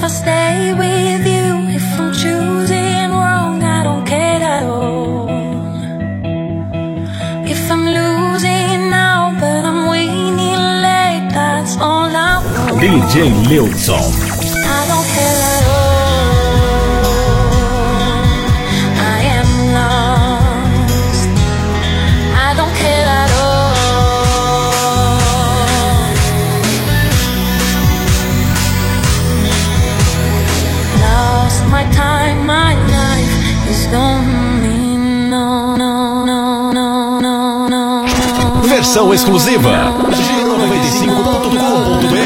I stay with you. If I'm choosing wrong, I don't care at all. If I'm losing now, but I'm winning late, that's all I want. DJ Nilson. I don't care at all. I am lost. I don't care at all. Lost my time, my life is gone. No, no, no, no, no, no, no. Versão exclusiva g95.com.br.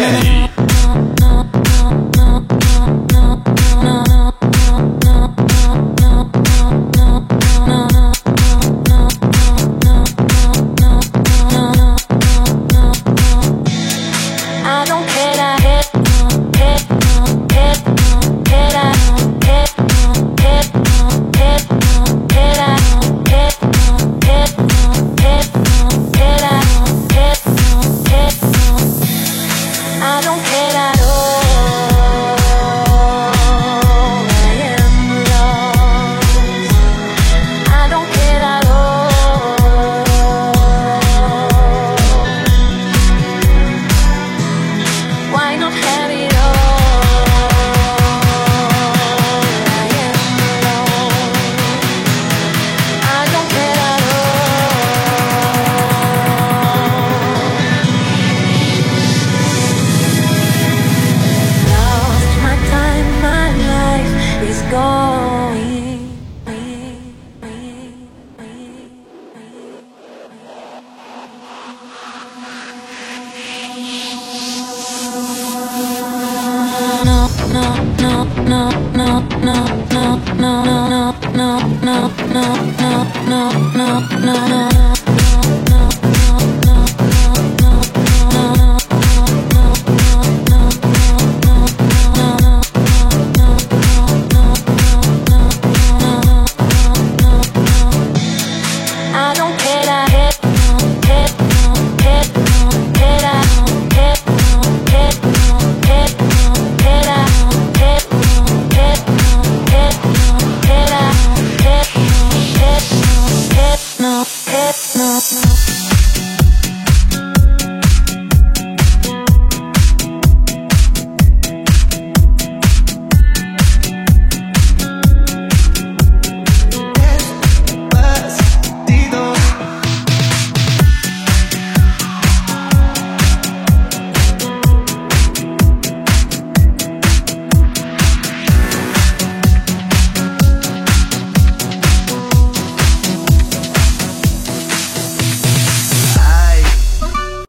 No.